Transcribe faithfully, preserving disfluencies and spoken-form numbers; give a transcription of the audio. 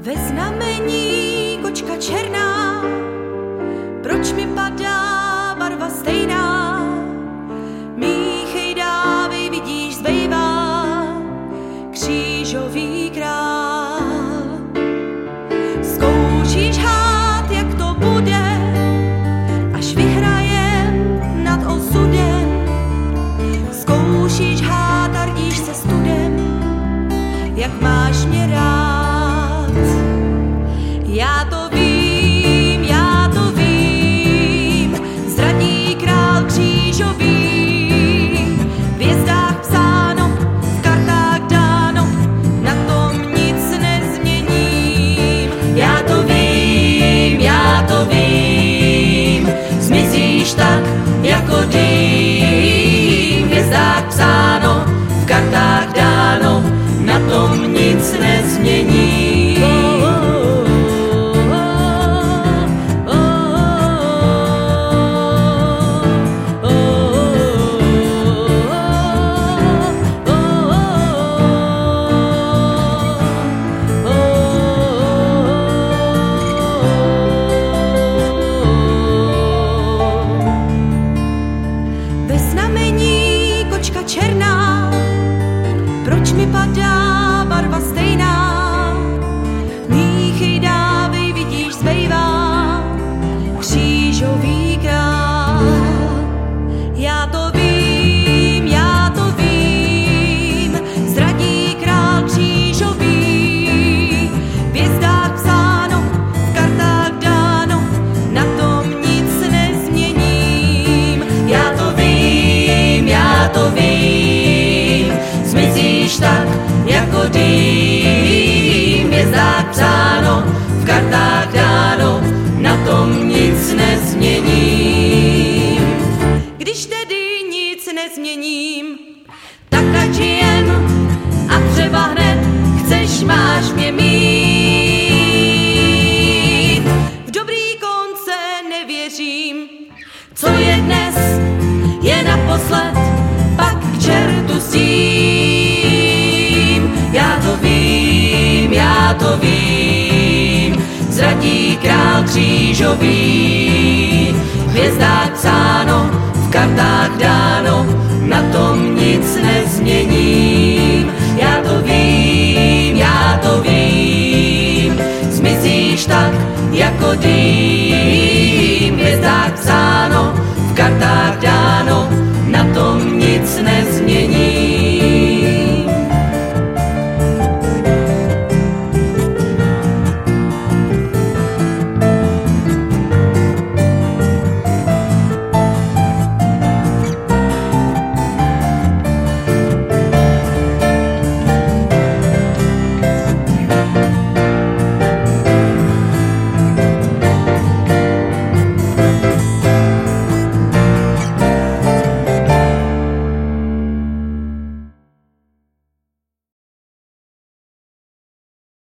Ve znamení kočka černá, proč mi padá barva stejná? Míchej, dávej, vidíš, zbývá křížový král. Zkoušíš hát, jak to bude, až vyhrajem nad osudem. Zkoušíš hát a rdíš se studem, jak máš mě rád. Já to vím, já to vím, zradí král křížový. V hvězdách psáno, v kartách dáno, na tom nic nezměním. Já to vím, já to vím, zmizíš tak jako dým. V hvězdách psáno, v kartách dáno, na tom nic nezměním. Černá, proč mi padá barva stejná? Míchej, dávej, vidíš, zbývá křížový král. Já to vím, já to vím, zradí král křížový. V hvězdách psáno, v kartách dáno, na tom nic nezměním. Já to vím, já to vím, zmizíš tak jako dým. V hvězdách psáno, v kartách dáno, na tom nic nezměním. Když tedy nic nezměním, tak ať jen a třeba hned chceš, máš mě mít. V dobrý konce nevěřím, co je dnes, je naposled, pak k čertu s tím. Já to vím, já to vím, zradí král křížový. V hvězdách psáno, v kartách dáno, na tom nic ne